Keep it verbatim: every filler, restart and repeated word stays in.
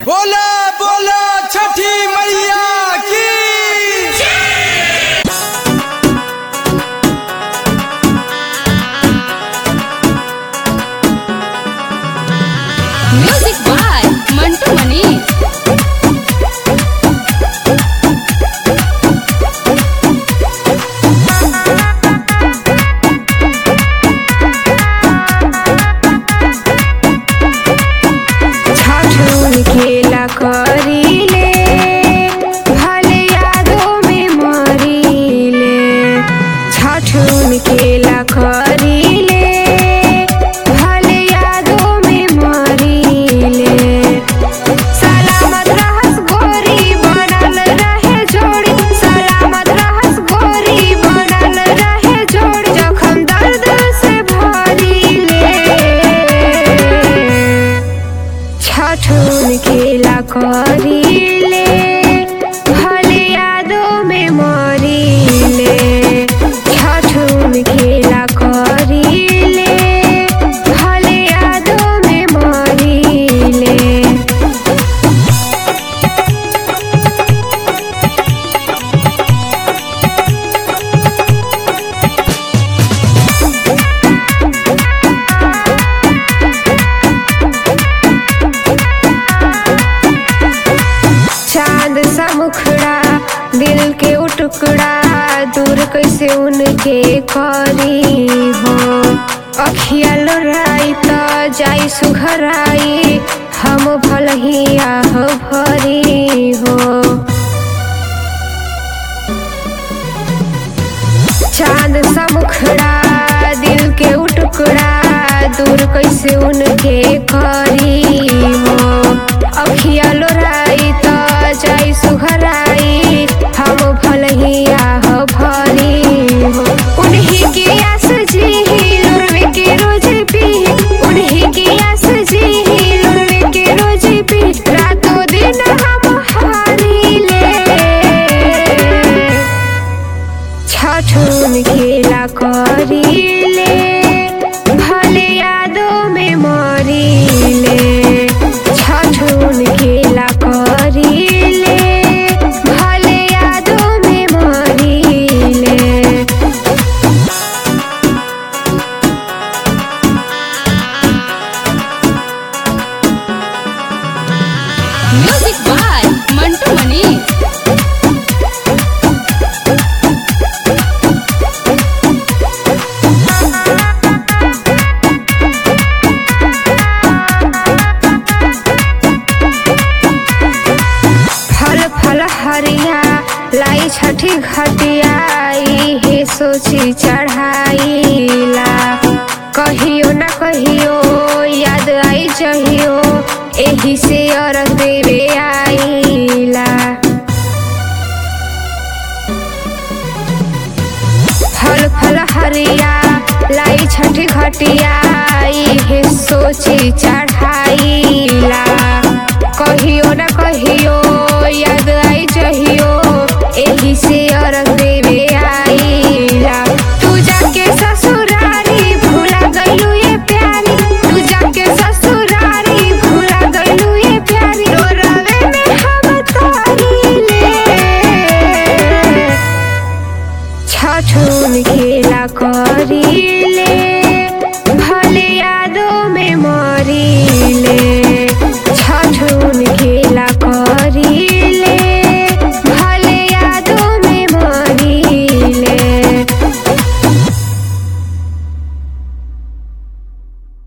बोला बोला छठी मैया की। Music by Mantu Mani. खेला करीले भले यादों में मरीले, छठुन खेला करीले भले यादों में मरीले। सलामत रहस गोरी बनल रहे जोड़ी, सलामत रहस गोरी बनल रहे जोड़ी, जखम दर्द से भरीले। छठुन खेला करीले भले यादों में मरीले, छठुन खेला करीले भले यादों में मरीले। चांद सा मुखड़ा दिल के वो टुकड़ा, दूर कैसे उनके करी हो। अखिया लोराई तो जाई सुघराई, हम भलही आह भरी हो। चांद सा मुखड़ा दिल के वो टुकड़ा, दूर कैसे उनके करी हो। अखिया लोराई तो जाई सुघराई, हम भलही आह भरी हो। उन्हीं की आस जी लुरवे के रोज पी, उन्हीं की आस जी लुरवे के रोज पी, रातों दिन हम हारीले। छठुन खेला करीले भले यादों में मरीले, छठुन खेला करीले भले यादों में मरीले। Music by Mantu Mani. फल फल हरिया लाई छठी घटियाई, हे सोची चढ़ाईला। कहियो न कहियो याद आई जहियो, एही से अरग देवे आईला। फल फल हरिया लाई छठी घटियाई, हे सोची चढ़ाईला।